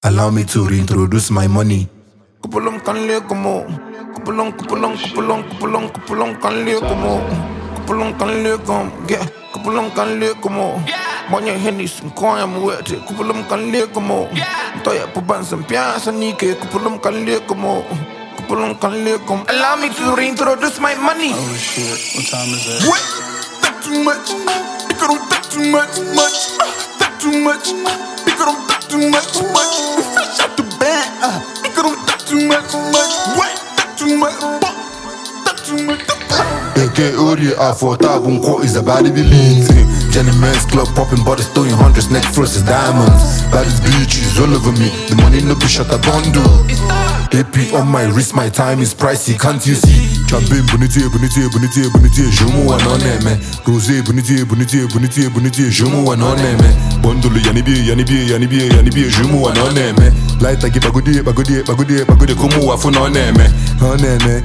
Allow me to reintroduce my money. Kupulong kanle como, kupulong kanle como, kupulong kanle como, yeah, kupulong kanle como. Banyak Hennis kau yang muat, kupulong kanle como. Toya puban sempiasa nike, kupulong kanle como, kupulong kanle como. Allow me to reintroduce my money. Oh shit, what time is it? What? That too much. Because don't that too much. That too much. Because don't that too much. We fresh out the bag. Because don't that too much. What? That too much. That too much. AK Uri A4 quote is about to be lit. Jenny Men's club popping bodies, throwing hundreds, neck frost is diamonds. Baddest bitches all over me, the money no be shut a bundle. AP on my wrist, my time is pricey, can't you see? Champagne, bonité, je mou an on aime. Rosé, bonité, je mou an on aime. Bundle, yani biye, je mou an on aime. Light agi bagodi, kumu wa fun on aime. On aime,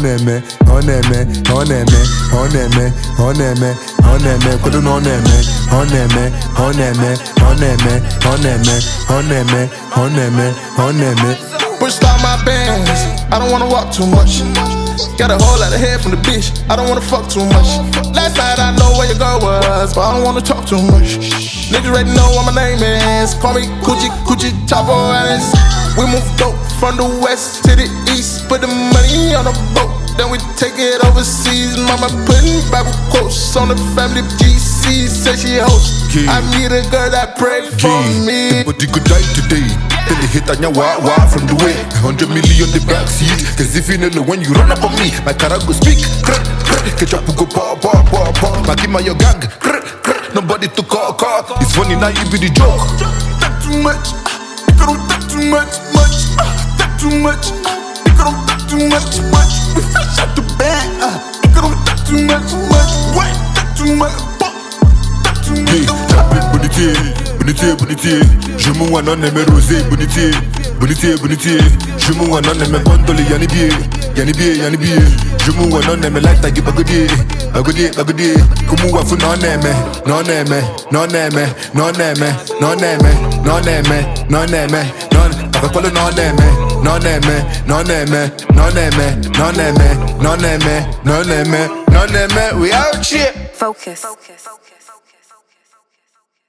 kodo no on aime. Pushed out my bands, I don't wanna walk too much. Got a whole lot of head from the bitch, I don't wanna fuck too much. Last night I know where your girl was, but I don't wanna talk too much. Niggas already know what my name is, call me Coochie Chapo Alice. We move dope from the west to the east, put the money on a boat, then we take it overseas. Mama putting Bible quotes on the family GC, say she host. I need a girl that pray for me. But you could die today. Then they hit on your wah from the way. 100 million the backseat. Cause if you know when you run up on me, my car go speak. Catch up go pa. My give my your gang. Nobody to call. It's funny now you be the joke. That too much. Because don't that too much. That too much. Because don't that too much. We fresh out the bag. Because don't that too much. What? That too much. That too much. Bonité, je mou an on aime. Rosé, bonité, je mou an on aime. Bundle, yani biye, je mou an on aime. Light agi bagodi, kumu wa fun on aime. Non aime, akakolo non aime. We out shit. Focus.